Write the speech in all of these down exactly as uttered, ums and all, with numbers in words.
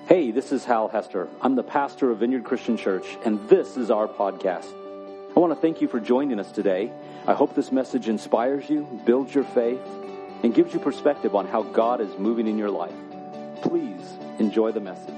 Hey, this is Hal Hester. I'm the pastor of Vineyard Christian Church, and this is our podcast. I want to thank you for joining us today. I hope this message inspires you, builds your faith, and gives you perspective on how God is moving in your life. Please enjoy the message.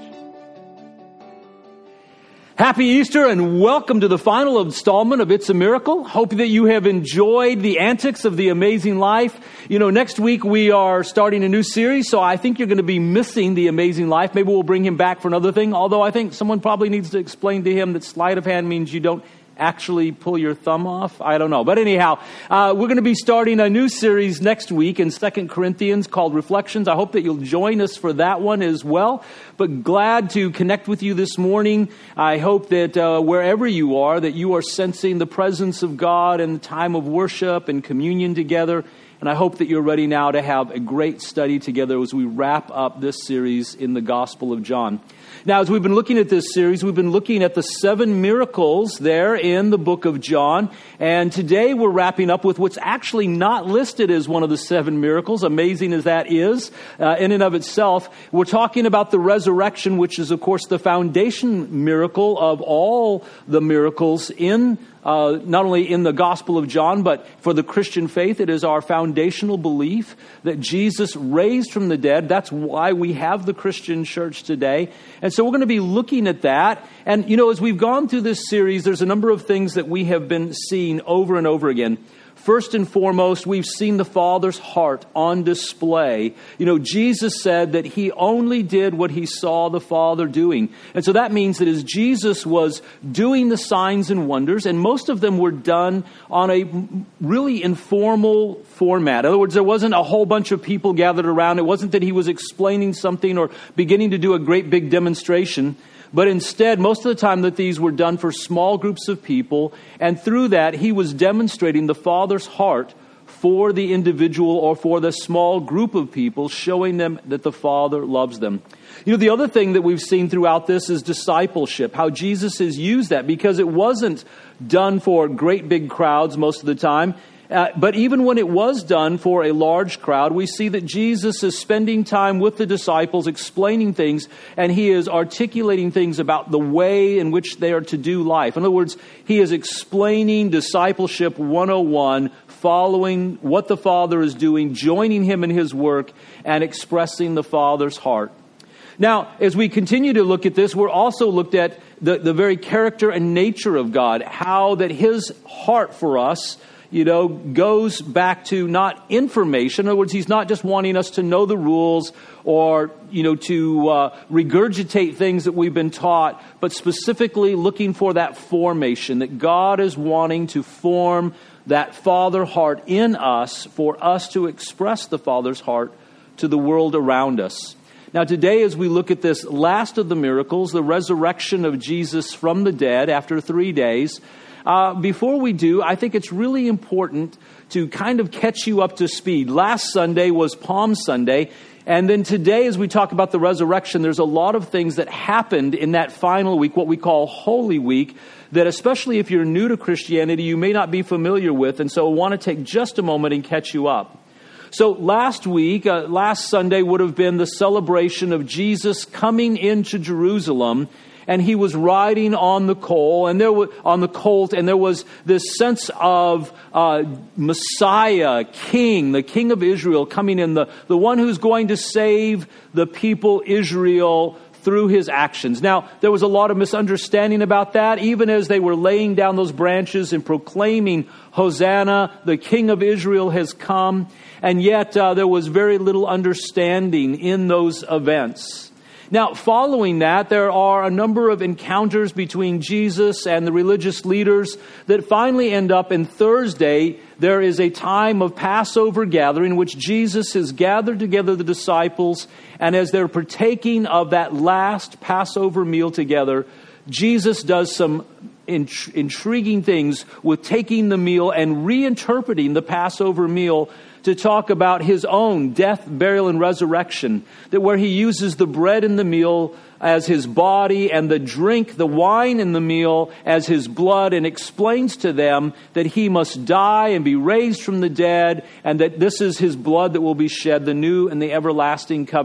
Happy Easter and welcome to the final installment of It's a Miracle. Hope that you have enjoyed the antics of the amazing life. You know, next week we are starting a new series, so I think you're going to be missing the amazing life. Maybe we'll bring him back for another thing, although I think someone probably needs to explain to him that sleight of hand means you don't actually pull your thumb off. I don't know. But anyhow, uh, we're going to be starting a new series next week in Second Corinthians called Reflections. I hope that you'll join us for that one as well. But glad to connect with you this morning. I hope that uh, wherever you are, that you are sensing the presence of God in the time of worship and communion together. And I hope that you're ready now to have a great study together as we wrap up this series in the Gospel of John. Now, as we've been looking at this series, we've been looking at the seven miracles there in the book of John. And today we're wrapping up with what's actually not listed as one of the seven miracles, amazing as that is uh, in and of itself. We're talking about the resurrection, which is, of course, the foundation miracle of all the miracles in Uh, not only in the Gospel of John, but for the Christian faith. It is our foundational belief that Jesus raised from the dead. That's why we have the Christian church today. And so we're going to be looking at that. And, you know, as we've gone through this series, there's a number of things that we have been seeing over and over again. First and foremost, we've seen the Father's heart on display. You know, Jesus said that he only did what he saw the Father doing. And so that means that as Jesus was doing the signs and wonders, and most of them were done on a really informal format. In other words, there wasn't a whole bunch of people gathered around. It wasn't that he was explaining something or beginning to do a great big demonstration. But instead, most of the time that these were done for small groups of people, and through that, he was demonstrating the Father's heart for the individual or for the small group of people, showing them that the Father loves them. You know, the other thing that we've seen throughout this is discipleship, how Jesus has used that, because it wasn't done for great big crowds most of the time. Uh, but even when it was done for a large crowd, we see that Jesus is spending time with the disciples, explaining things, and he is articulating things about the way in which they are to do life. In other words, he is explaining discipleship one oh one, following what the Father is doing, joining him in his work, and expressing the Father's heart. Now, as we continue to look at this, we're also looked at the, the very character and nature of God, how that his heart for us, you know, goes back to not information. In other words, he's not just wanting us to know the rules or, you know, to uh, regurgitate things that we've been taught, but specifically looking for that formation, that God is wanting to form that Father heart in us for us to express the Father's heart to the world around us. Now, today, as we look at this last of the miracles, the resurrection of Jesus from the dead after three days, Uh, before we do, I think it's really important to kind of catch you up to speed. Last Sunday was Palm Sunday, and then today, as we talk about the resurrection, there's a lot of things that happened in that final week, what we call Holy Week, that especially if you're new to Christianity, you may not be familiar with, and so I want to take just a moment and catch you up. So last week, uh, last Sunday would have been the celebration of Jesus coming into Jerusalem. And he was riding on the colt, and there was on the colt, and there was this sense of uh, Messiah, King, the King of Israel, coming in, the the one who's going to save the people Israel through his actions. Now, there was a lot of misunderstanding about that, even as they were laying down those branches and proclaiming, Hosanna, the King of Israel has come, and yet uh, there was very little understanding in those events. Now, following that, there are a number of encounters between Jesus and the religious leaders that finally end up in Thursday. There is a time of Passover gathering in which Jesus has gathered together the disciples, and as they're partaking of that last Passover meal together, Jesus does some int- intriguing things with taking the meal and reinterpreting the Passover meal to talk about his own death, burial, and resurrection. That where he uses the bread in the meal as his body and the drink, the wine in the meal as his blood, and explains to them that he must die and be raised from the dead, and that this is his blood that will be shed, the new and the everlasting covenant.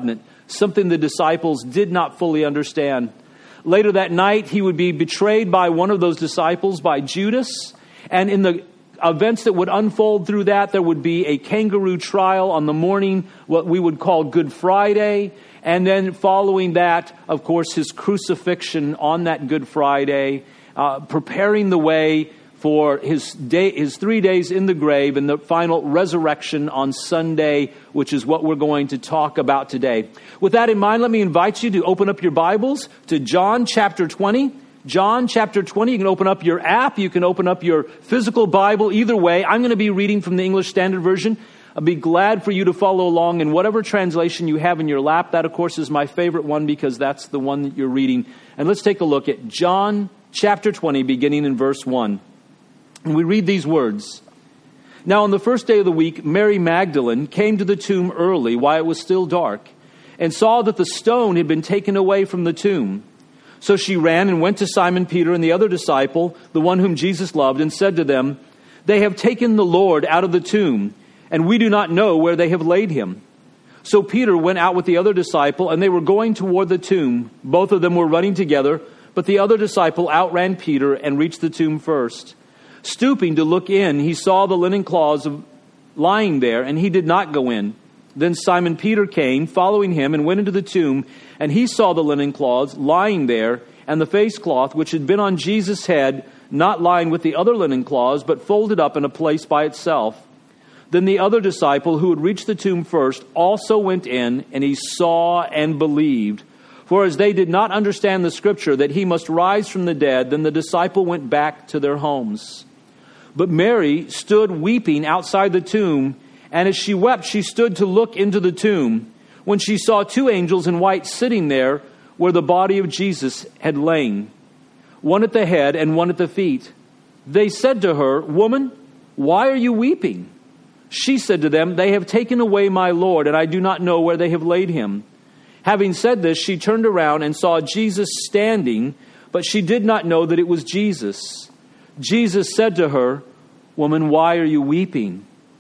something the disciples did not fully understand. Later that night, he would be betrayed by one of those disciples, by Judas. And in the events that would unfold through that, there would be a kangaroo trial on the morning, what we would call Good Friday. And then following that, of course, his crucifixion on that Good Friday, uh, preparing the way for his day, his three days in the grave and the final resurrection on Sunday, which is what we're going to talk about today. With that in mind, let me invite you to open up your Bibles to John chapter twenty. John chapter twenty. You can open up your app. You can open up your physical Bible. Either way, I'm going to be reading from the English Standard Version. I'll be glad for you to follow along in whatever translation you have in your lap. That, of course, is my favorite one because that's the one that you're reading. And let's take a look at John chapter twenty, beginning in verse one. And we read these words. Now on the first day of the week, Mary Magdalene came to the tomb early while it was still dark and saw that the stone had been taken away from the tomb. So she ran and went to Simon Peter and the other disciple, the one whom Jesus loved, and said to them, "They have taken the Lord out of the tomb, and we do not know where they have laid him." So Peter went out with the other disciple, and they were going toward the tomb. Both of them were running together, but the other disciple outran Peter and reached the tomb first. Stooping to look in, he saw the linen cloths lying there, and he did not go in. Then Simon Peter came, following him, and went into the tomb, and he saw the linen cloths lying there, and the face cloth which had been on Jesus' head, not lying with the other linen cloths, but folded up in a place by itself. Then the other disciple, who had reached the tomb first, also went in, and he saw and believed. For as they did not understand the scripture that he must rise from the dead, then the disciple went back to their homes. But Mary stood weeping outside the tomb, and as she wept, she stood to look into the tomb, when she saw two angels in white sitting there where the body of Jesus had lain, one at the head and one at the feet. They said to her, "Woman, why are you weeping?" She said to them, "They have taken away my Lord, and I do not know where they have laid him." Having said this, she turned around and saw Jesus standing, but she did not know that it was Jesus. Jesus said to her, "Woman, why are you weeping?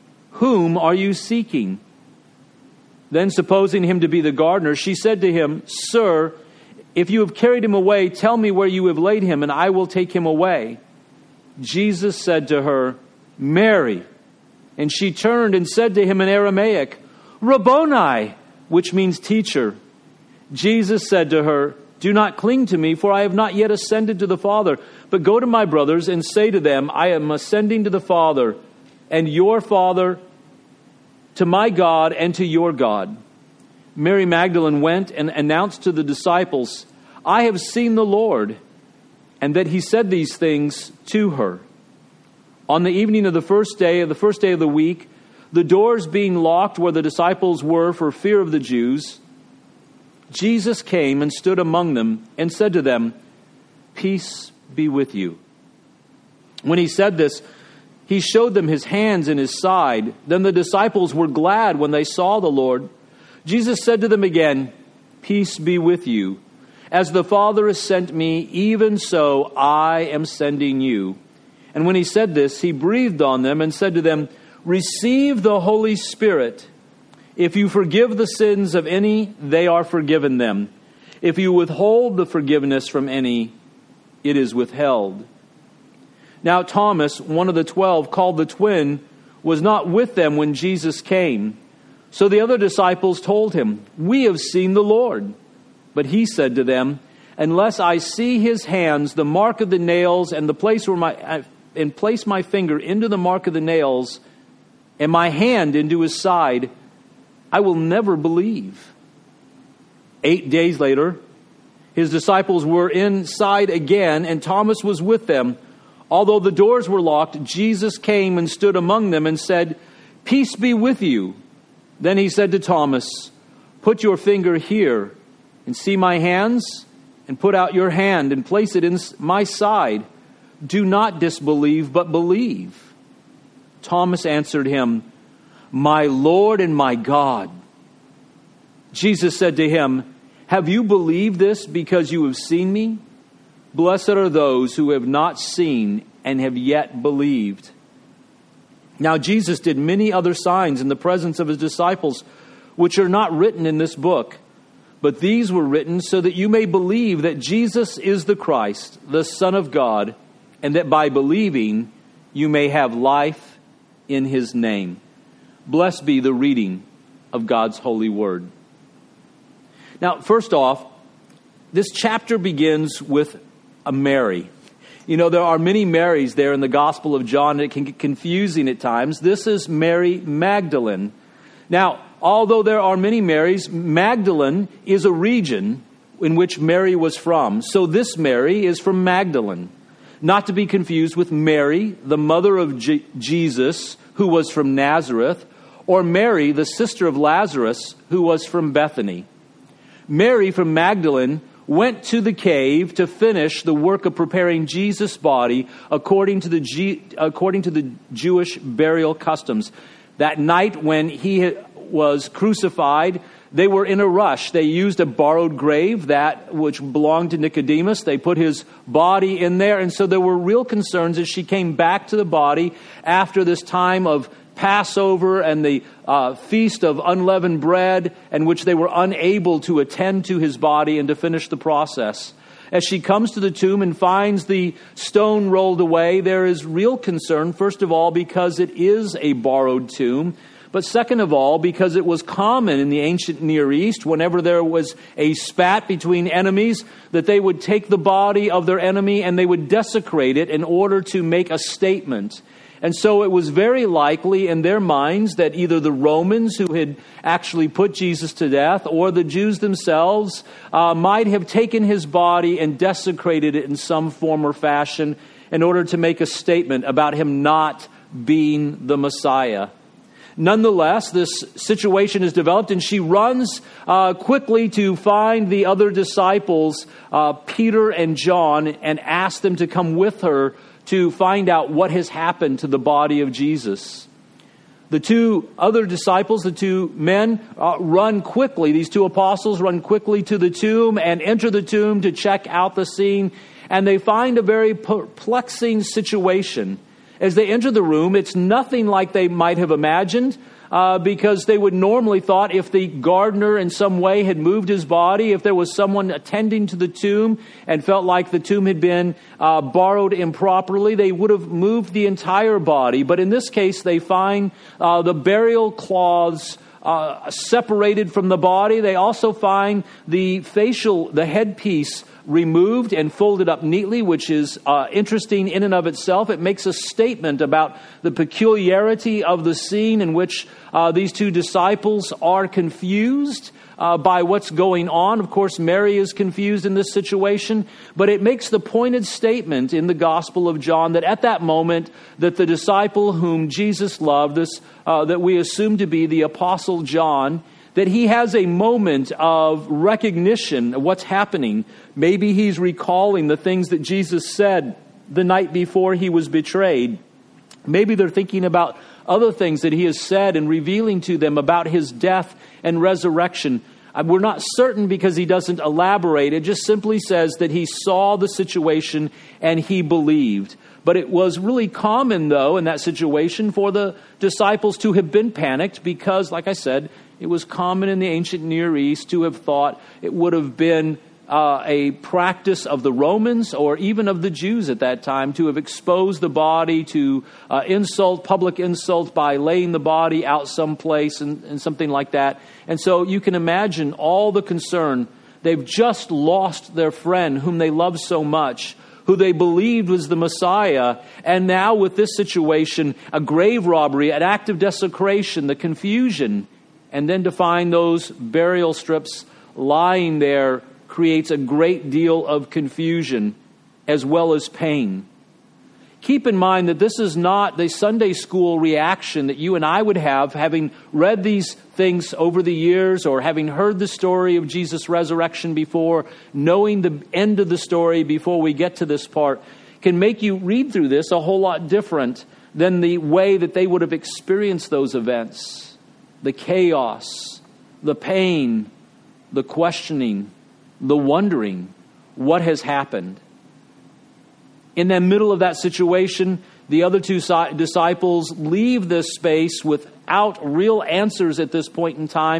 Whom are you seeking?" Then, supposing him to be the gardener, she said to him, "Sir, if you have carried him away, tell me where you have laid him, and I will take him away." Jesus said to her, "Mary." And she turned and said to him in Aramaic, "Rabboni," which means teacher. Jesus said to her, "Do not cling to me, for I have not yet ascended to the Father. But go to my brothers and say to them, I am ascending to the Father and your Father, to my God and to your God." Mary Magdalene went and announced to the disciples, "I have seen the Lord," and that he said these things to her. On the evening of the first day of the first day of the week, the doors being locked where the disciples were for fear of the Jews, Jesus came and stood among them and said to them, "Peace be with you." When he said this, he showed them his hands and his side. Then the disciples were glad when they saw the Lord. Jesus said to them again, "Peace be with you. As the Father has sent me, even so I am sending you." And when he said this, he breathed on them and said to them, "Receive the Holy Spirit. If you forgive the sins of any, they are forgiven them. If you withhold the forgiveness from any, it is withheld." Now Thomas, one of the twelve, called the twin, was not with them when Jesus came. So the other disciples told him, "We have seen the Lord." But he said to them, "Unless I see his hands, the mark of the nails, and the place where my and place my finger into the mark of the nails, and my hand into his side, I will never believe." Eight days later, his disciples were inside again, and Thomas was with them. Although the doors were locked, Jesus came and stood among them and said, "Peace be with you." Then he said to Thomas, "Put your finger here and see my hands, and put out your hand and place it in my side. Do not disbelieve, but believe." Thomas answered him, "My Lord and my God." Jesus said to him, "Have you believed this because you have seen me? Blessed are those who have not seen and have yet believed." Now Jesus did many other signs in the presence of his disciples, which are not written in this book. But these were written so that you may believe that Jesus is the Christ, the Son of God, and that by believing you may have life in His name. Blessed be the reading of God's holy word. Now, first off, this chapter begins with a Mary. You know, there are many Marys there in the Gospel of John, and it can get confusing at times. This is Mary Magdalene. Now, although there are many Marys, Magdalene is a region in which Mary was from. So this Mary is from Magdalene. Not to be confused with Mary, the mother of J- Jesus, who was from Nazareth, or Mary, the sister of Lazarus, who was from Bethany. Mary from Magdalene went to the cave to finish the work of preparing Jesus' body according to the G- according to the Jewish burial customs. That night when he was crucified, they were in a rush. They used a borrowed grave, that which belonged to Nicodemus. They put his body in there, and so there were real concerns as she came back to the body after this time of Passover and the uh, feast of unleavened bread, in which they were unable to attend to his body and to finish the process. As she comes to the tomb and finds the stone rolled away, there is real concern, first of all, because it is a borrowed tomb, but second of all, because it was common in the ancient Near East, whenever there was a spat between enemies, that they would take the body of their enemy and they would desecrate it in order to make a statement. And so it was very likely in their minds that either the Romans who had actually put Jesus to death or the Jews themselves uh, might have taken his body and desecrated it in some form or fashion in order to make a statement about him not being the Messiah. Nonetheless, this situation is developed, and she runs uh, quickly to find the other disciples, uh, Peter and John, and asks them to come with her to find out what has happened to the body of Jesus. The two other disciples, the two men, uh, run quickly. These two apostles run quickly to the tomb and enter the tomb to check out the scene. And they find a very perplexing situation. As they enter the room, it's nothing like they might have imagined, uh, because they would normally thought if the gardener in some way had moved his body, if there was someone attending to the tomb and felt like the tomb had been uh, borrowed improperly, they would have moved the entire body. But in this case, they find uh, the burial cloths uh, separated from the body. They also find the facial, the headpiece removed and folded up neatly, which is uh, interesting in and of itself. It makes a statement about the peculiarity of the scene in which uh, these two disciples are confused uh, by what's going on. Of course, Mary is confused in this situation, but it makes the pointed statement in the Gospel of John that at that moment that the disciple whom Jesus loved, this uh, that we assume to be the Apostle John, that he has a moment of recognition of what's happening. Maybe he's recalling the things that Jesus said the night before he was betrayed. Maybe they're thinking about other things that he has said and revealing to them about his death and resurrection. We're not certain because he doesn't elaborate. It just simply says that he saw the situation and he believed. But it was really common, though, in that situation for the disciples to have been panicked because, like I said, it was common in the ancient Near East to have thought it would have been uh, a practice of the Romans or even of the Jews at that time to have exposed the body to uh, insult, public insult by laying the body out someplace and, and something like that. And so you can imagine all the concern. They've just lost their friend whom they loved so much, who they believed was the Messiah. And now with this situation, a grave robbery, an act of desecration, the confusion, and then to find those burial strips lying there creates a great deal of confusion as well as pain. Keep in mind that this is not the Sunday school reaction that you and I would have, having read these things over the years or having heard the story of Jesus' resurrection before, knowing the end of the story before we get to this part, can make you read through this a whole lot different than the way that they would have experienced those events. The chaos, the pain, the questioning, the wondering, what has happened. In the middle of that situation, the other two disciples leave this space without real answers at this point in time,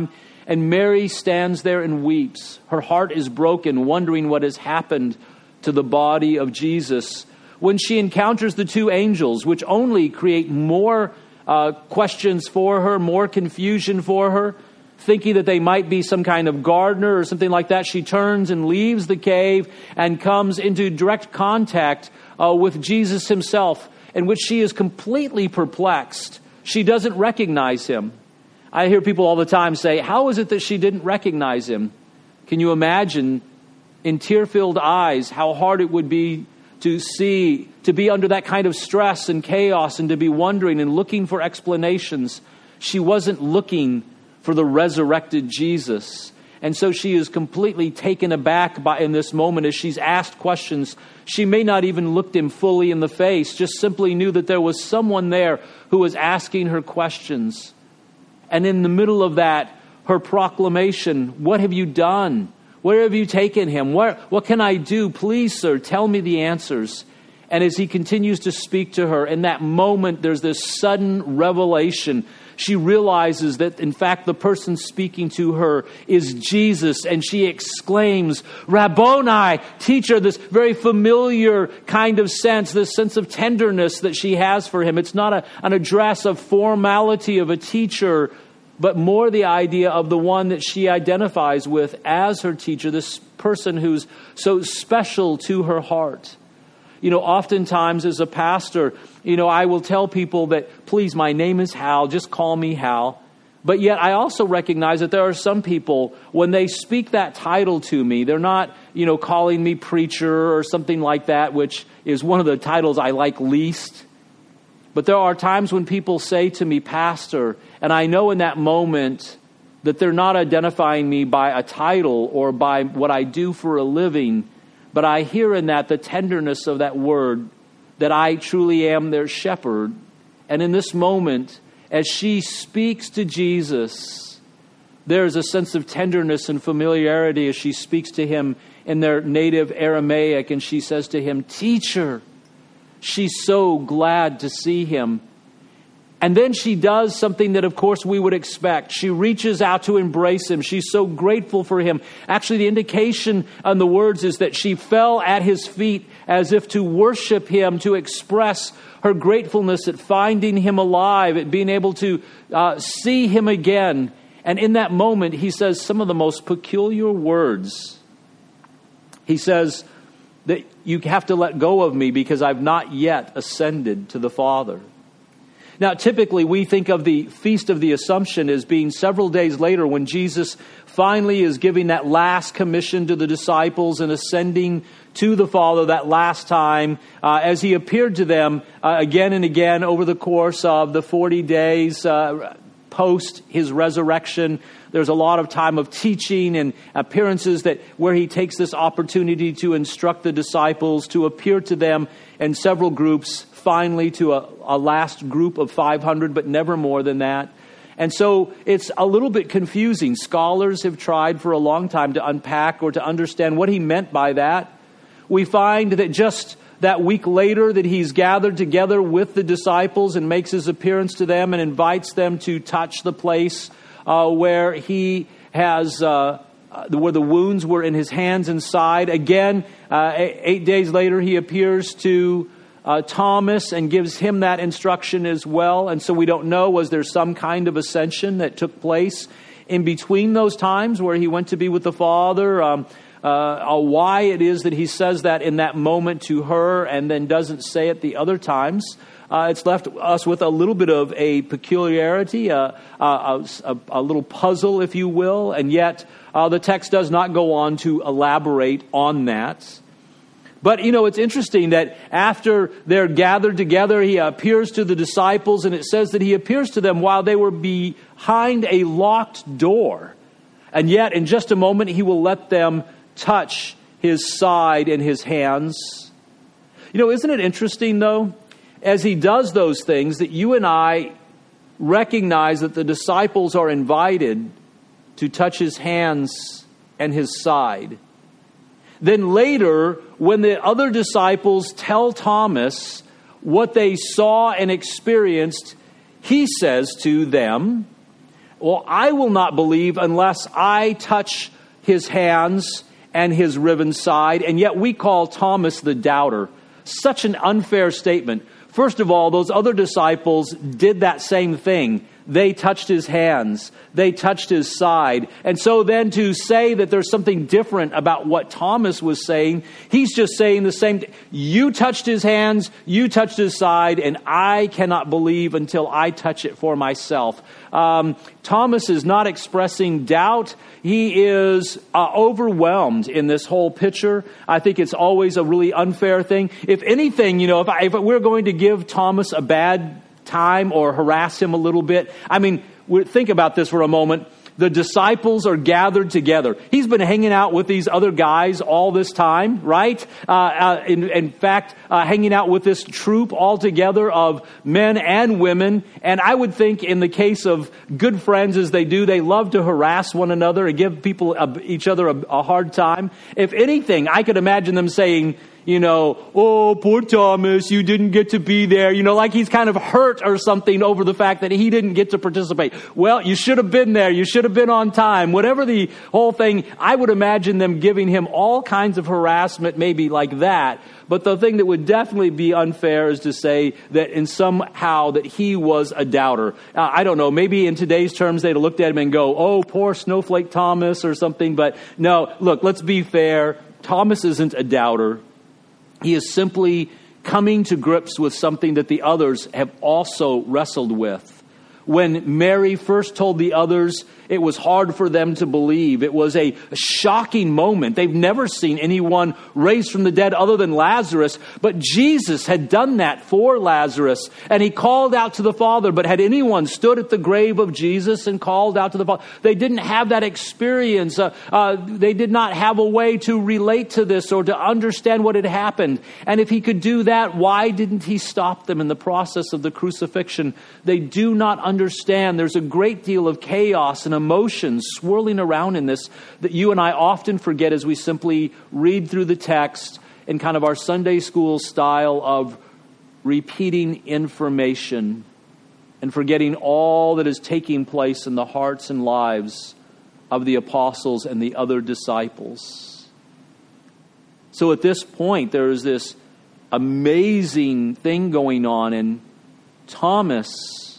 And Mary stands there and weeps. Her heart is broken, wondering what has happened to the body of Jesus. When she encounters the two angels, which only create more uh, questions for her, more confusion for her, thinking that they might be some kind of gardener or something like that, she turns and leaves the cave and comes into direct contact uh, with Jesus himself, in which she is completely perplexed. She doesn't recognize him. I hear people all the time say, how is it that she didn't recognize him? Can you imagine in tear-filled eyes how hard it would be to see, to be under that kind of stress and chaos and to be wondering and looking for explanations? She wasn't looking for the resurrected Jesus. And so she is completely taken aback by in this moment as she's asked questions. She may not even looked him fully in the face, just simply knew that there was someone there who was asking her questions. And in the middle of that, her proclamation, what have you done? Where have you taken him? Where, what can I do? Please, sir, tell me the answers. And as he continues to speak to her, in that moment, there's this sudden revelation. She realizes that, in fact, the person speaking to her is Jesus, and she exclaims, Rabboni, teacher, this very familiar kind of sense, this sense of tenderness that she has for him. It's not a, an address of formality of a teacher, but more the idea of the one that she identifies with as her teacher, this person who's so special to her heart. You know, oftentimes as a pastor, you know, I will tell people that, please, my name is Hal, just call me Hal. But yet I also recognize that there are some people, when they speak that title to me, they're not, you know, calling me preacher or something like that, which is one of the titles I like least. But there are times when people say to me, pastor, and I know in that moment that they're not identifying me by a title or by what I do for a living, but I hear in that the tenderness of that word, that I truly am their shepherd. And in this moment, as she speaks to Jesus, there's a sense of tenderness and familiarity as she speaks to him in their native Aramaic. And she says to him, teacher. She's so glad to see him. And then she does something that, of course, we would expect. She reaches out to embrace him. She's so grateful for him. Actually, the indication on the words is that she fell at his feet as if to worship him, to express her gratefulness at finding him alive, at being able to uh, see him again. And in that moment, he says some of the most peculiar words. He says that you have to let go of me because I've not yet ascended to the Father. Now, typically, we think of the Feast of the Assumption as being several days later when Jesus finally is giving that last commission to the disciples and ascending to the Father that last time uh, as he appeared to them uh, again and again over the course of the forty days uh, post his resurrection. There's a lot of time of teaching and appearances that where he takes this opportunity to instruct the disciples, to appear to them in several groups, finally to a, a last group of five hundred, but never more than that. And so it's a little bit confusing. Scholars have tried for a long time to unpack or to understand what he meant by that. We find that just that week later that he's gathered together with the disciples and makes his appearance to them and invites them to touch the place uh, where he has, uh, where the wounds were in his hands and side. Again, uh, eight days later he appears to Uh, Thomas and gives him that instruction as well. And so we don't know, was there some kind of ascension that took place in between those times where he went to be with the Father? Um, uh, uh, why it is that he says that in that moment to her and then doesn't say it the other times. Uh, it's left us with a little bit of a peculiarity, uh, uh, a, a little puzzle, if you will. And yet uh, the text does not go on to elaborate on that. But, you know, it's interesting that after they're gathered together, he appears to the disciples, and it says that he appears to them while they were behind a locked door. And yet, in just a moment, he will let them touch his side and his hands. You know, isn't it interesting, though, as he does those things, that you and I recognize that the disciples are invited to touch his hands and his side. Then later, when the other disciples tell Thomas what they saw and experienced, he says to them, Well, I will not believe unless I touch his hands and his riven side. And yet we call Thomas the doubter. Such an unfair statement. First of all, those other disciples did that same thing. They touched his hands. They touched his side. And so then to say that there's something different about what Thomas was saying, he's just saying the same thing. You touched his hands, you touched his side, and I cannot believe until I touch it for myself. Um, Thomas is not expressing doubt. He is uh, overwhelmed in this whole picture. I think it's always a really unfair thing. If anything, you know, if, I, if we're going to give Thomas a bad time or harass him a little bit. I mean, think about this for a moment. The disciples are gathered together. He's been hanging out with these other guys all this time, right? Uh, uh, in, in fact, uh, hanging out with this troop all together of men and women. And I would think in the case of good friends as they do, they love to harass one another and give people a, each other a, a hard time. If anything, I could imagine them saying, you know, oh, poor Thomas, you didn't get to be there. You know, like he's kind of hurt or something over the fact that he didn't get to participate. Well, you should have been there. You should have been on time. Whatever the whole thing, I would imagine them giving him all kinds of harassment, maybe like that. But the thing that would definitely be unfair is to say that in somehow that he was a doubter. Uh, I don't know, maybe in today's terms they'd have looked at him and go, oh, poor snowflake Thomas or something. But no, look, let's be fair. Thomas isn't a doubter. He is simply coming to grips with something that the others have also wrestled with. When Mary first told the others, it was hard for them to believe. It was a shocking moment. They've never seen anyone raised from the dead other than Lazarus. But Jesus had done that for Lazarus. And he called out to the Father. But had anyone stood at the grave of Jesus and called out to the Father? They didn't have that experience. Uh, uh, they did not have a way to relate to this or to understand what had happened. And if he could do that, why didn't he stop them in the process of the crucifixion? They do not understand. There's a great deal of chaos and emotions swirling around in this that you and I often forget as we simply read through the text in kind of our Sunday school style of repeating information and forgetting all that is taking place in the hearts and lives of the apostles and the other disciples. So at this point, there is this amazing thing going on, and Thomas,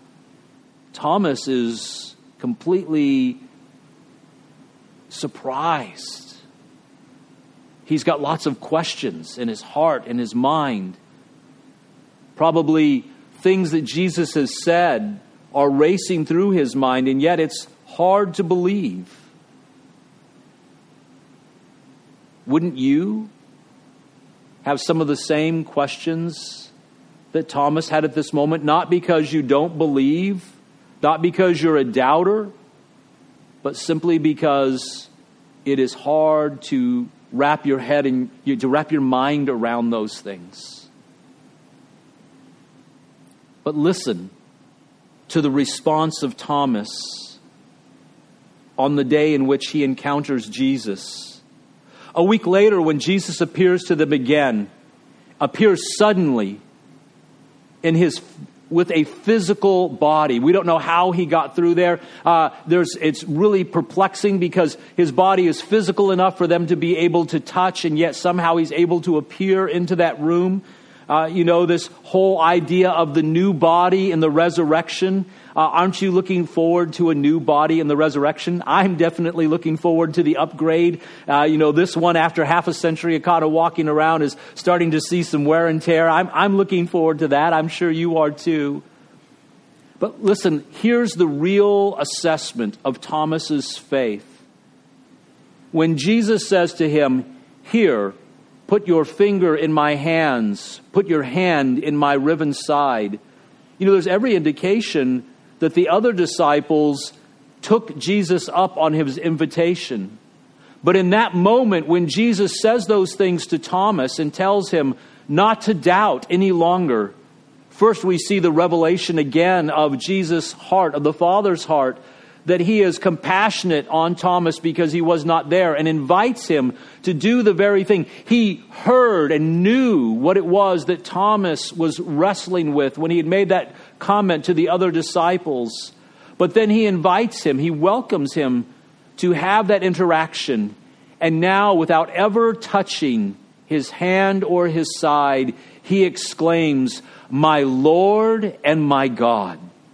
Thomas is completely surprised. He's got lots of questions in his heart and his mind. Probably things that Jesus has said are racing through his mind, and yet it's hard to believe. Wouldn't you have some of the same questions that Thomas had at this moment? Not because you don't believe, not because you're a doubter, but simply because it is hard to wrap your head and to wrap your mind around those things. But listen to the response of Thomas on the day in which he encounters Jesus. A week later, when Jesus appears to them again, appears suddenly in his with a physical body. We don't know how he got through there. Uh, there's, it's really perplexing because his body is physical enough for them to be able to touch, and yet somehow he's able to appear into that room. Uh, you know, this whole idea of the new body and the resurrection. Uh, aren't you looking forward to a new body in the resurrection? I'm definitely looking forward to the upgrade. Uh, you know, this one, after half a century of kind of walking around, is starting to see some wear and tear. I'm, I'm looking forward to that. I'm sure you are too. But listen, here's the real assessment of Thomas's faith. When Jesus says to him, "Here, put your finger in my hands, put your hand in my riven side." You know, there's every indication that the other disciples took Jesus up on his invitation. But in that moment, when Jesus says those things to Thomas and tells him not to doubt any longer, first we see the revelation again of Jesus' heart, of the Father's heart, that he is compassionate on Thomas because he was not there, and invites him to do the very thing. He heard and knew what it was that Thomas was wrestling with when he had made that comment to the other disciples. But then he invites him, he welcomes him to have that interaction. And now, without ever touching his hand or his side, he exclaims, "My Lord and my God."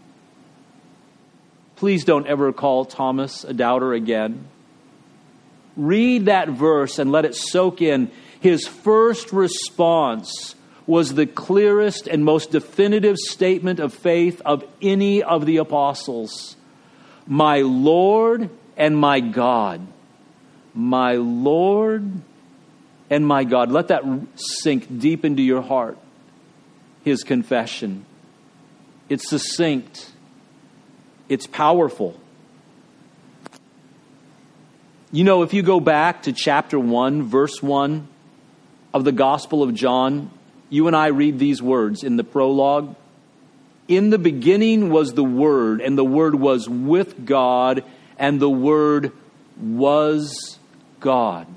Please don't ever call Thomas a doubter again. Read that verse and let it soak in. His first response was the clearest and most definitive statement of faith of any of the apostles. "My Lord and my God." My Lord and my God. Let that sink deep into your heart. His confession. It's succinct. It's powerful. You know, if you go back to chapter one, verse one of the Gospel of John, you and I read these words in the prologue. "In the beginning was the Word, and the Word was with God, and the Word was God."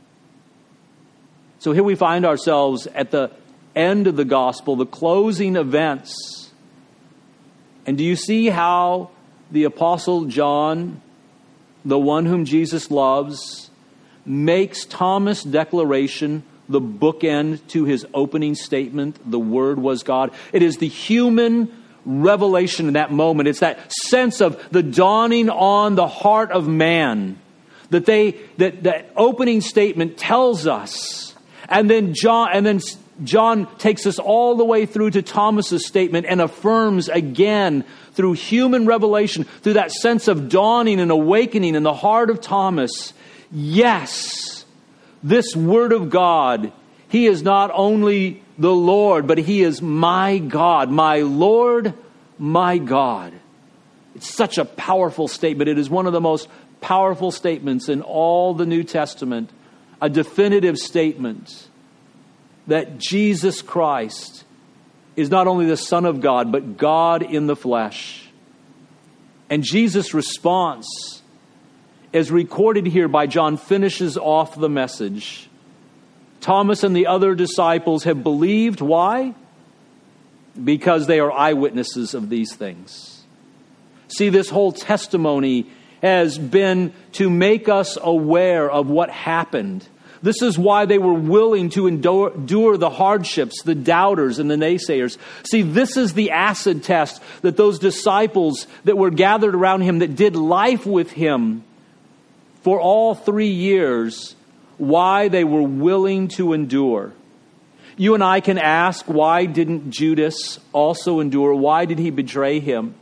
So here we find ourselves at the end of the Gospel, the closing events. And do you see how the Apostle John, the one whom Jesus loves, makes Thomas' declaration the bookend to his opening statement, "The Word was God"? It is the human revelation in that moment. It's that sense of the dawning on the heart of man that they that that opening statement tells us. And then John and then John takes us all the way through to Thomas's statement and affirms again through human revelation, through that sense of dawning and awakening in the heart of Thomas. Yes, this Word of God, He is not only the Lord, but He is my God, my Lord, my God. It's such a powerful statement. It is one of the most powerful statements in all the New Testament, a definitive statement that Jesus Christ is not only the Son of God, but God in the flesh. And Jesus' response, as recorded here by John, finishes off the message. Thomas and the other disciples have believed. Why? Because they are eyewitnesses of these things. See, this whole testimony has been to make us aware of what happened. This is why they were willing to endure, endure the hardships, the doubters and the naysayers. See, this is the acid test that those disciples that were gathered around him, that did life with him for all three years, why they were willing to endure. You and I can ask, why didn't Judas also endure? Why did he betray him?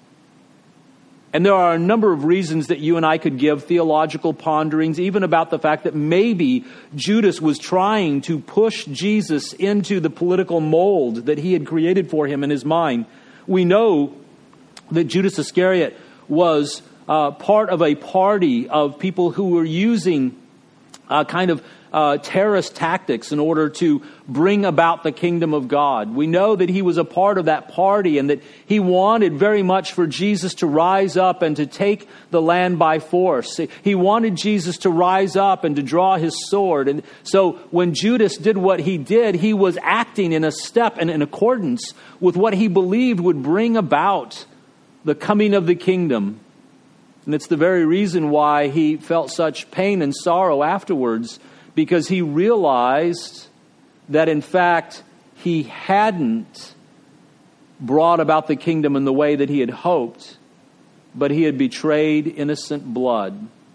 And there are a number of reasons that you and I could give, theological ponderings, even about the fact that maybe Judas was trying to push Jesus into the political mold that he had created for him in his mind. We know that Judas Iscariot was uh, part of a party of people who were using uh, kind of Uh, terrorist tactics in order to bring about the kingdom of God. We know that he was a part of that party and that he wanted very much for Jesus to rise up and to take the land by force. He wanted Jesus to rise up and to draw his sword. And so when Judas did what he did, he was acting in a step and in accordance with what he believed would bring about the coming of the kingdom. And it's the very reason why he felt such pain and sorrow afterwards, because he realized that, in fact, he hadn't brought about the kingdom in the way that he had hoped, but he had betrayed innocent blood.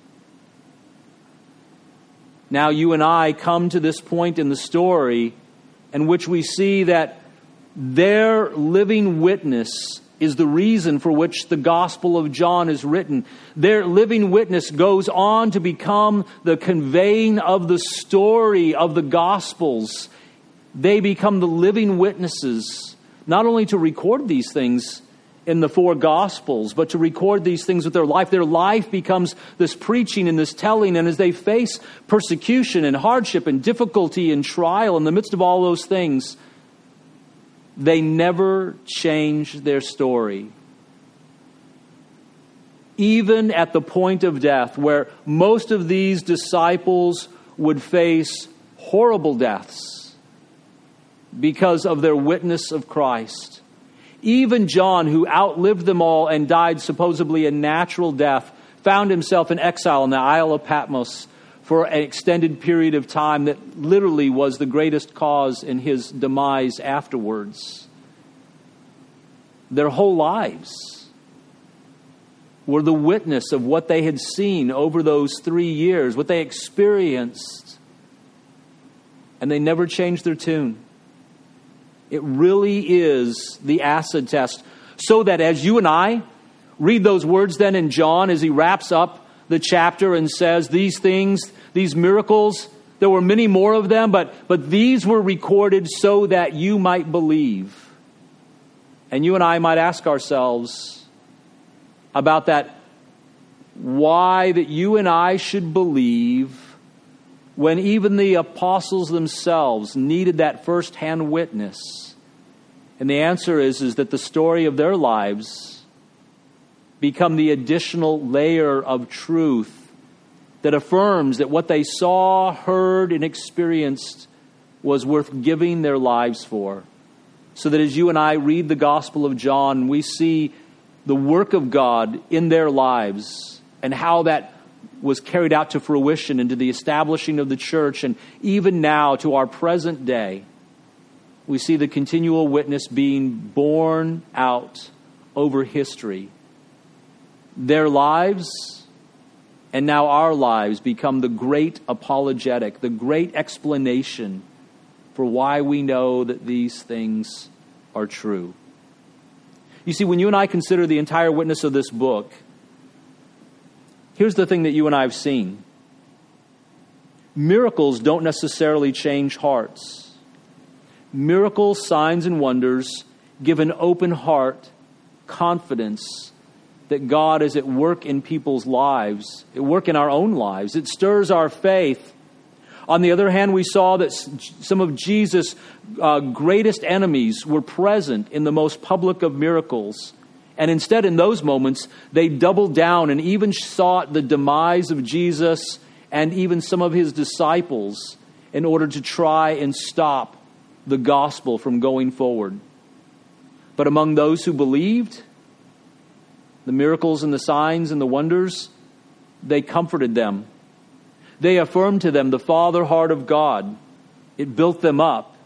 Now you and I come to this point in the story in which we see that their living witness is the reason for which the Gospel of John is written. Their living witness goes on to become the conveying of the story of the Gospels. They become the living witnesses, not only to record these things in the four Gospels, but to record these things with their life. Their life becomes this preaching and this telling, and as they face persecution and hardship and difficulty and trial in the midst of all those things, they never change their story. Even at the point of death, where most of these disciples would face horrible deaths because of their witness of Christ, Even John, who outlived them all and died supposedly a natural death, found himself in exile in the Isle of Patmos for an extended period of time that literally was the greatest cause in his demise afterwards. Their whole lives were the witness of what they had seen over those three years, what they experienced, and they never changed their tune. It really is the acid test, so that as you and I read those words then in John as he wraps up the chapter and says these things, these miracles, there were many more of them, but, but these were recorded so that you might believe. And you and I might ask ourselves about that, why that you and I should believe when even the apostles themselves needed that first-hand witness. And the answer is, is that the story of their lives become the additional layer of truth that affirms that what they saw, heard, and experienced was worth giving their lives for. So that as you and I read the Gospel of John, we see the work of God in their lives and how that was carried out to fruition into the establishing of the church, and even now to our present day, we see the continual witness being borne out over history. Their lives and now our lives become the great apologetic, the great explanation for why we know that these things are true. You see, when you and I consider the entire witness of this book, here's the thing that you and I have seen. Miracles don't necessarily change hearts. Miracles, signs, and wonders give an open heart confidence that God is at work in people's lives, at work in our own lives. It stirs our faith. On the other hand, we saw that some of Jesus' uh, greatest enemies were present in the most public of miracles. And instead, in those moments, they doubled down and even sought the demise of Jesus and even some of his disciples in order to try and stop the gospel from going forward. But among those who believed, the miracles and the signs and the wonders, they comforted them. They affirmed to them the Father heart of God. It built them up.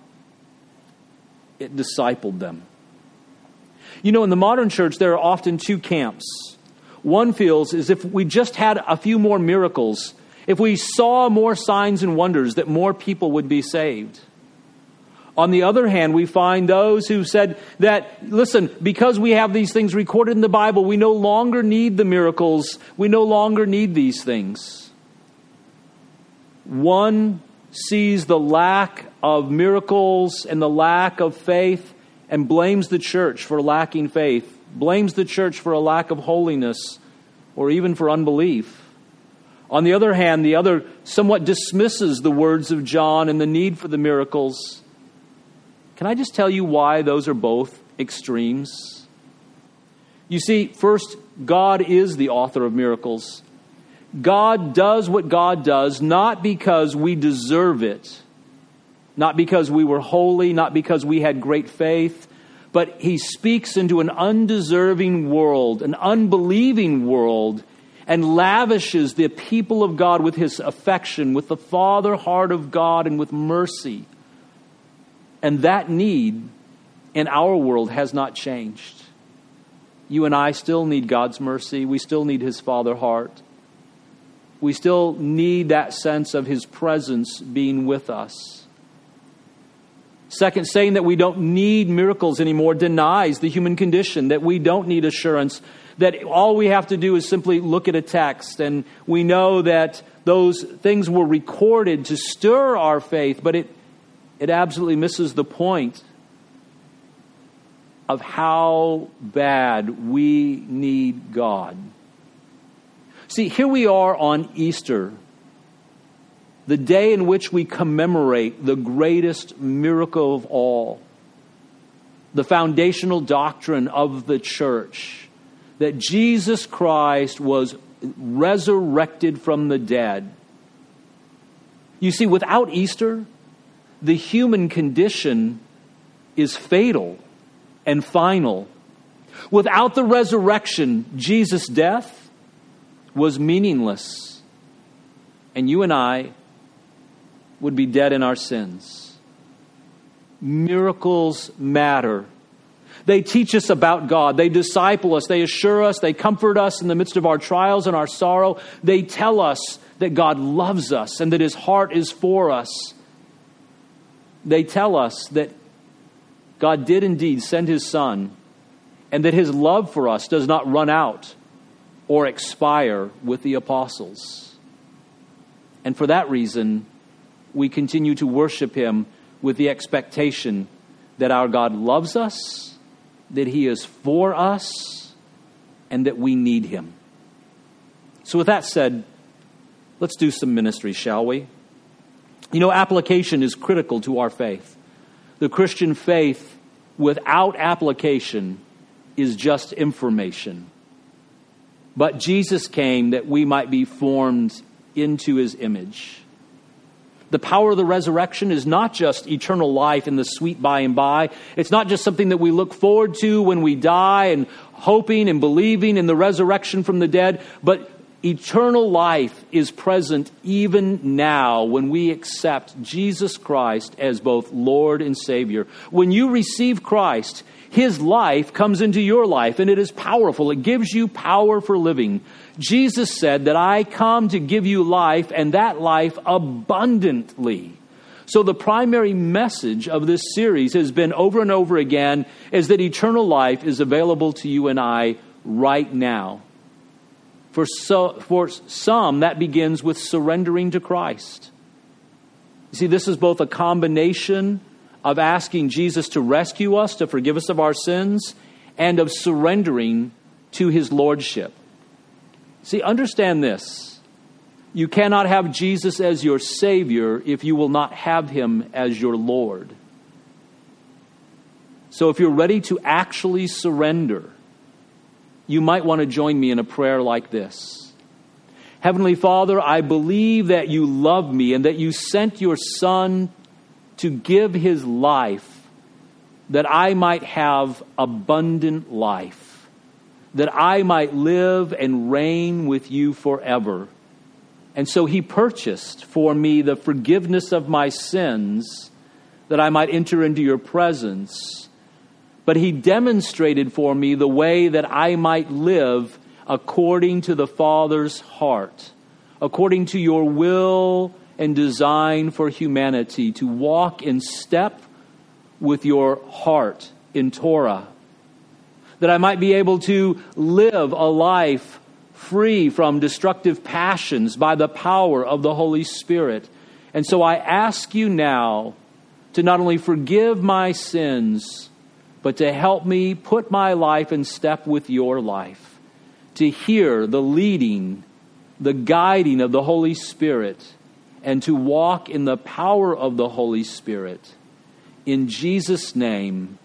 It discipled them. You know, in the modern church, there are often two camps. One feels as if we just had a few more miracles, if we saw more signs and wonders, that more people would be saved. On the other hand, we find those who said that, listen, because we have these things recorded in the Bible, we no longer need the miracles. We no longer need these things. One sees the lack of miracles and the lack of faith and blames the church for lacking faith, blames the church for a lack of holiness, or even for unbelief. On the other hand, the other somewhat dismisses the words of John and the need for the miracles. Can I just tell you why those are both extremes? You see, first, God is the author of miracles. God does what God does not because we deserve it, not because we were holy, not because we had great faith, but he speaks into an undeserving world, an unbelieving world, and lavishes the people of God with his affection, with the Father heart of God, and with mercy. And that need in our world has not changed. You and I still need God's mercy. We still need his Father heart. We still need that sense of his presence being with us. Second, saying that we don't need miracles anymore denies the human condition, that we don't need assurance, that all we have to do is simply look at a text, and we know that those things were recorded to stir our faith, but it, it absolutely misses the point of how bad we need God. See, here we are on Easter, the day in which we commemorate the greatest miracle of all, the foundational doctrine of the church, that Jesus Christ was resurrected from the dead. You see, without Easter, the human condition is fatal and final. Without the resurrection, Jesus' death was meaningless, and you and I would be dead in our sins. Miracles matter. They teach us about God. They disciple us. They assure us. They comfort us in the midst of our trials and our sorrow. They tell us that God loves us and that His heart is for us. They tell us that God did indeed send His Son and that His love for us does not run out or expire with the apostles. And for that reason, we continue to worship Him with the expectation that our God loves us, that He is for us, and that we need Him. So with that said, let's do some ministry, shall we? You know, application is critical to our faith. The Christian faith without application is just information. But Jesus came that we might be formed into His image. The power of the resurrection is not just eternal life in the sweet by and by. It's not just something that we look forward to when we die and hoping and believing in the resurrection from the dead, but eternal life is present even now when we accept Jesus Christ as both Lord and Savior. When you receive Christ, His life comes into your life, and it is powerful. It gives you power for living. Jesus said that I come to give you life, and that life abundantly. So the primary message of this series has been over and over again is that eternal life is available to you and I right now. For, so, for some, that begins with surrendering to Christ. You see, this is both a combination of asking Jesus to rescue us, to forgive us of our sins, and of surrendering to His lordship. See, understand this. You cannot have Jesus as your Savior if you will not have Him as your Lord. So if you're ready to actually surrender, you might want to join me in a prayer like this. Heavenly Father, I believe that You love me and that You sent Your Son to give His life that I might have abundant life, that I might live and reign with You forever. And so He purchased for me the forgiveness of my sins that I might enter into Your presence. But He demonstrated for me the way that I might live according to the Father's heart, according to Your will and design for humanity, to walk in step with Your heart in Torah, that I might be able to live a life free from destructive passions by the power of the Holy Spirit. And so I ask You now to not only forgive my sins, but to help me put my life in step with Your life, to hear the leading, the guiding of the Holy Spirit, and to walk in the power of the Holy Spirit. In Jesus' name,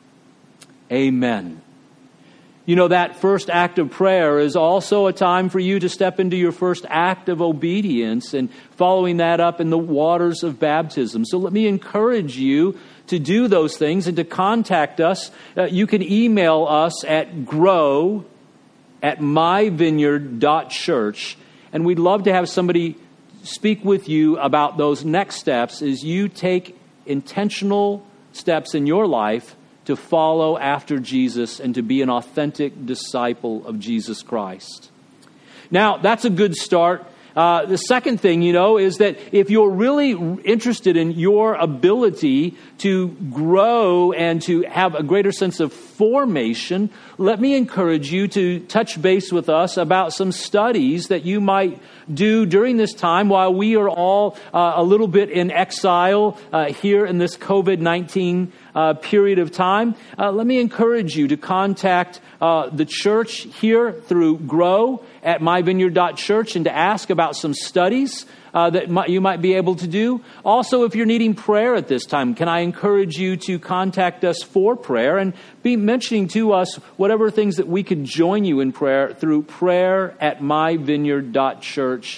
amen. You know, that first act of prayer is also a time for you to step into your first act of obedience and following that up in the waters of baptism. So let me encourage you to do those things and to contact us. Uh, you can email us at grow at my vineyard dot church, and we'd love to have somebody speak with you about those next steps as you take intentional steps in your life to follow after Jesus and to be an authentic disciple of Jesus Christ. Now, that's a good start. Uh, the second thing, you know, is that if you're really interested in your ability to grow and to have a greater sense of formation, let me encourage you to touch base with us about some studies that you might do during this time while we are all uh, a little bit in exile uh, here in this covid nineteen uh, period of time. Uh, let me encourage you to contact uh, the church here through Grow at my vineyard dot church and to ask about some studies uh, that might, you might be able to do. Also, if you're needing prayer at this time, can I encourage you to contact us for prayer and be mentioning to us whatever things that we could join you in prayer through prayer at my vineyard dot church.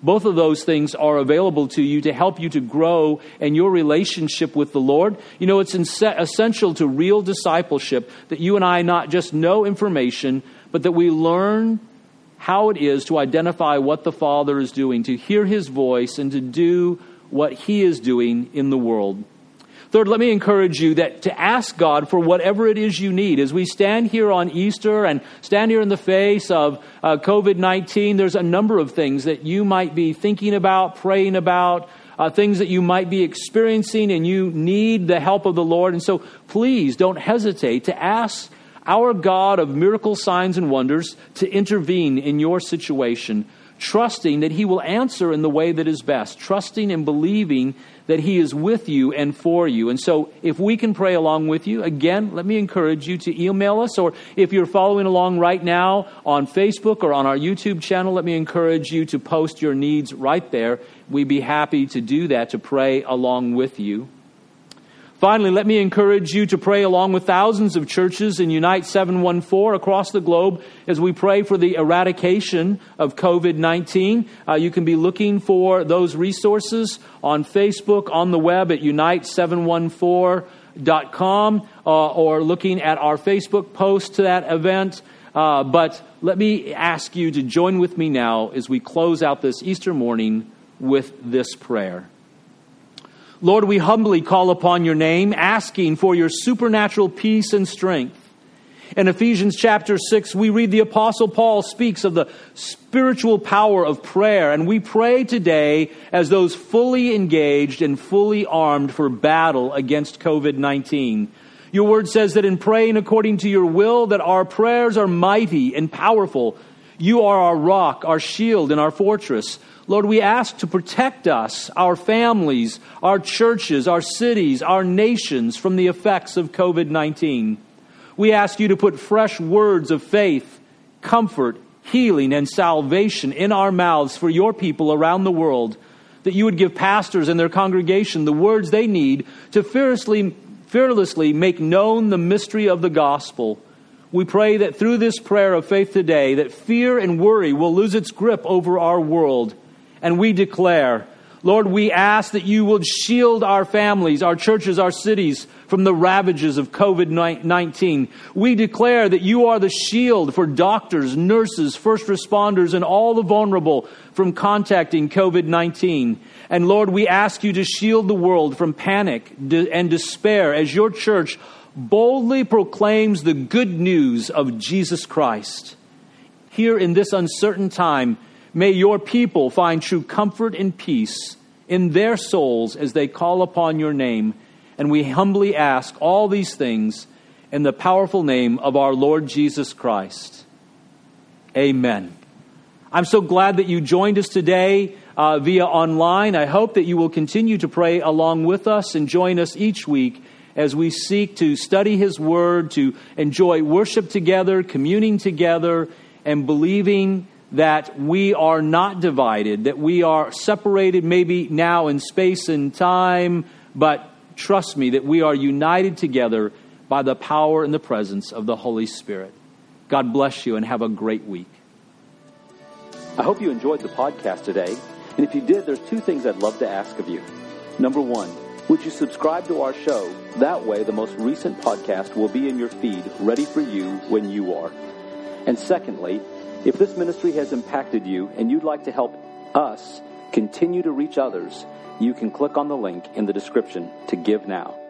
Both of those things are available to you to help you to grow in your relationship with the Lord. You know, it's essential to real discipleship that you and I not just know information, but that we learn how it is to identify what the Father is doing, to hear His voice, and to do what He is doing in the world. Third, let me encourage you that to ask God for whatever it is you need. As we stand here on Easter and stand here in the face of uh, covid nineteen, there's a number of things that you might be thinking about, praying about, uh, things that you might be experiencing, and you need the help of the Lord. And so please don't hesitate to ask our God of miracle signs and wonders to intervene in your situation, trusting that He will answer in the way that is best, trusting and believing that He is with you and for you. And so if we can pray along with you, again, let me encourage you to email us, or if you're following along right now on Facebook or on our YouTube channel, let me encourage you to post your needs right there. We'd be happy to do that, to pray along with you. Finally, let me encourage you to pray along with thousands of churches in Unite seven one four across the globe as we pray for the eradication of covid nineteen. Uh, you can be looking for those resources on Facebook, on the web at unite seven one four dot com, uh, or looking at our Facebook post to that event. Uh, but let me ask you to join with me now as we close out this Easter morning with this prayer. Lord, we humbly call upon your name, asking for your supernatural peace and strength. In Ephesians chapter six, we read the Apostle Paul speaks of the spiritual power of prayer, and we pray today as those fully engaged and fully armed for battle against covid nineteen. Your word says that in praying according to your will, that our prayers are mighty and powerful. You are our rock, our shield, and our fortress. Lord, we ask to protect us, our families, our churches, our cities, our nations from the effects of covid nineteen. We ask you to put fresh words of faith, comfort, healing, and salvation in our mouths for your people around the world, that you would give pastors and their congregation the words they need to fearlessly, fearlessly make known the mystery of the gospel. We pray that through this prayer of faith today, that fear and worry will lose its grip over our world. And we declare, Lord, we ask that you would shield our families, our churches, our cities from the ravages of covid nineteen. We declare that you are the shield for doctors, nurses, first responders, and all the vulnerable from contacting covid nineteen. And Lord, we ask you to shield the world from panic and despair as your church boldly proclaims the good news of Jesus Christ. Here in this uncertain time, may your people find true comfort and peace in their souls as they call upon your name. And we humbly ask all these things in the powerful name of our Lord Jesus Christ. Amen. I'm so glad that you joined us today uh, via online. I hope that you will continue to pray along with us and join us each week as we seek to study His Word, to enjoy worship together, communing together, and believing that we are not divided, that we are separated maybe now in space and time, but trust me that we are united together by the power and the presence of the Holy Spirit. God bless you and have a great week. I hope you enjoyed the podcast today. And if you did, there's two things I'd love to ask of you. Number one, would you subscribe to our show? That way, the most recent podcast will be in your feed, ready for you when you are. And secondly, if this ministry has impacted you and you'd like to help us continue to reach others, you can click on the link in the description to give now.